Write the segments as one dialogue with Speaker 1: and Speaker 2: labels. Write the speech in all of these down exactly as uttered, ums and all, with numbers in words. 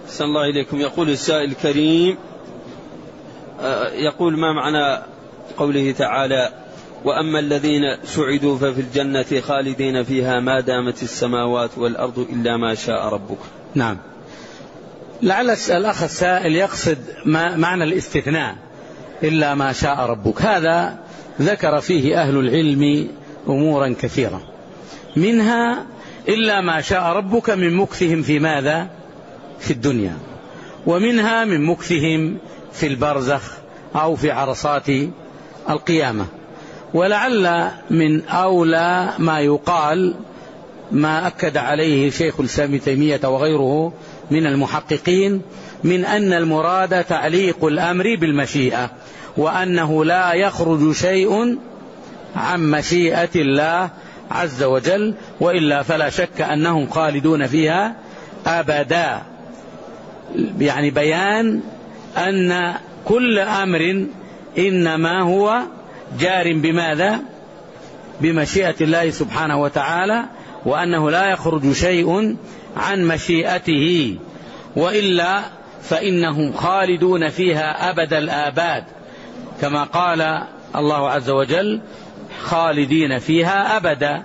Speaker 1: أحسن الله إليكم. يقول السائل الكريم، يقول: ما معنى قوله تعالى: وأما الذين سعدوا ففي الجنة خالدين فيها ما دامت السماوات والأرض إلا ما شاء ربك؟
Speaker 2: نعم، لعل الأخ السائل يقصد ما معنى الاستثناء إلا ما شاء ربك. هذا ذكر فيه أهل العلم أمورا كثيرة، منها إلا ما شاء ربك من مكثهم في ماذا؟ في الدنيا، ومنها من مكثهم في البرزخ أو في عرصات القيامة. ولعل من أولى ما يقال ما أكد عليه شيخ الإسلام ابن تيمية وغيره من المحققين، من أن المراد تعليق الأمر بالمشيئة، وأنه لا يخرج شيء عن مشيئة الله عز وجل، وإلا فلا شك أنهم خالدون فيها أبدا. يعني بيان أن كل أمر إنما هو جار بماذا؟ بمشيئة الله سبحانه وتعالى، وأنه لا يخرج شيء عن مشيئته، وإلا فإنهم خالدون فيها أبد الآباد، كما قال الله عز وجل: خالدين فيها أبدا.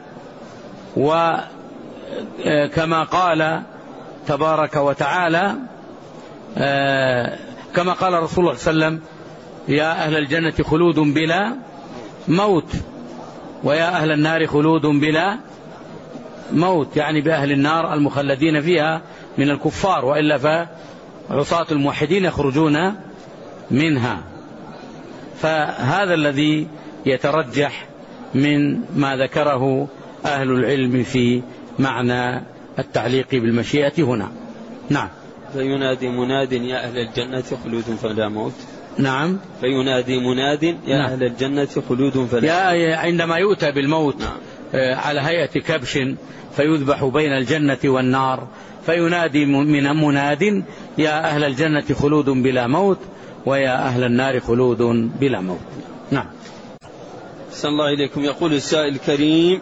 Speaker 2: وكما قال تبارك وتعالى، كما قال رسول الله صلى الله عليه وسلم: يا أهل الجنة خلود بلا موت، ويا أهل النار خلود بلا موت، يعني بأهل النار المخلدين فيها من الكفار، وإلا فعصاة الموحدين يخرجون منها. فهذا الذي يترجح من ما ذكره أهل العلم في معنى التعليق بالمشيئة هنا. نعم.
Speaker 1: فينادي مناد: يا أهل الجنة خلود فلا موت.
Speaker 2: نعم.
Speaker 1: فينادي مناد: يا نعم. أهل الجنة خلود فلا موت.
Speaker 2: عندما يؤتى بالموت نعم. على هيئة كبش فيذبح بين الجنة والنار، فينادي من مناد: يا أهل الجنة خلود بلا موت، ويا أهل النار خلود بلا موت. نعم.
Speaker 1: أحسن الله إليكم. يقول السائل الكريم،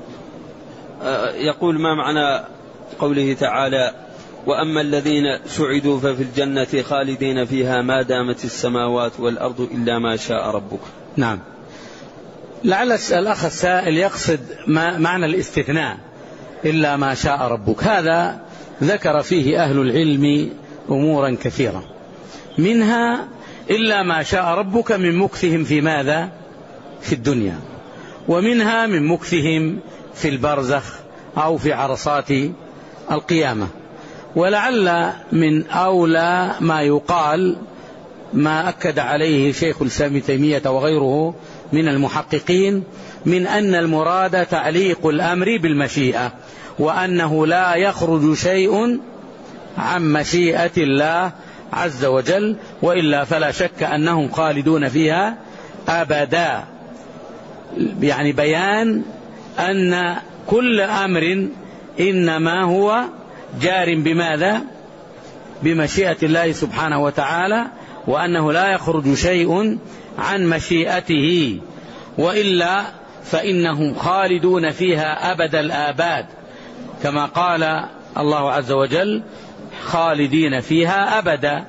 Speaker 1: يقول: ما معنى قوله تعالى: وأما الذين سعدوا ففي الجنة خالدين فيها ما دامت السماوات والأرض إلا ما شاء ربك؟
Speaker 2: نعم، لعل الأخ السائل يقصد ما معنى الاستثناء إلا ما شاء ربك. هذا ذكر فيه أهل العلم أمورا كثيرة، منها إلا ما شاء ربك من مكثهم في ماذا؟ في الدنيا، ومنها من مكثهم في البرزخ أو في عرصات القيامة. ولعل من أولى ما يقال ما أكد عليه شيخ الإسلام ابن تيمية وغيره من المحققين، من أن المراد تعليق الأمر بالمشيئة، وأنه لا يخرج شيء عن مشيئة الله عز وجل، وإلا فلا شك أنهم خالدون فيها أبدا. يعني بيان أن كل أمر إنما هو جار بماذا؟ بمشيئة الله سبحانه وتعالى، وأنه لا يخرج شيء عن مشيئته، وإلا فإنهم خالدون فيها أبد الآباد، كما قال الله عز وجل: خالدين فيها أبدا.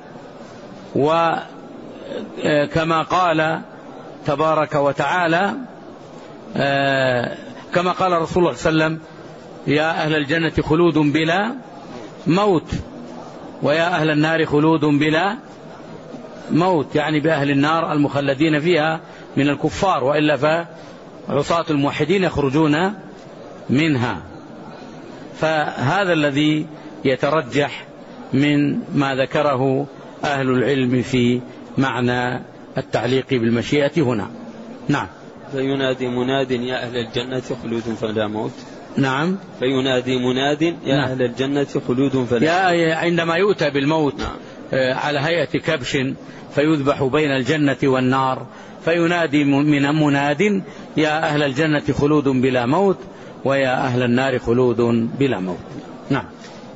Speaker 2: وكما قال تبارك وتعالى، كما قال رسول الله صلى الله عليه وسلم: يا أهل الجنة خلود بلا موت، ويا أهل النار خلود بلا موت، يعني بأهل النار المخلدين فيها من الكفار، وإلا فعصاة الموحدين يخرجون منها. فهذا الذي يترجح من ما ذكره أهل العلم في معنى التعليق بالمشيئة هنا. نعم.
Speaker 1: فينادي مناد: يا أهل الجنة خلود فلا موت.
Speaker 2: نعم.
Speaker 1: فينادي مناد: يا نعم. أهل الجنة خلود فلا موت.
Speaker 2: عندما يؤتى بالموت نعم. على هيئة كبش فيذبح بين الجنة والنار، فينادي من مناد: يا أهل الجنة خلود بلا موت، ويا أهل النار خلود بلا موت. نعم.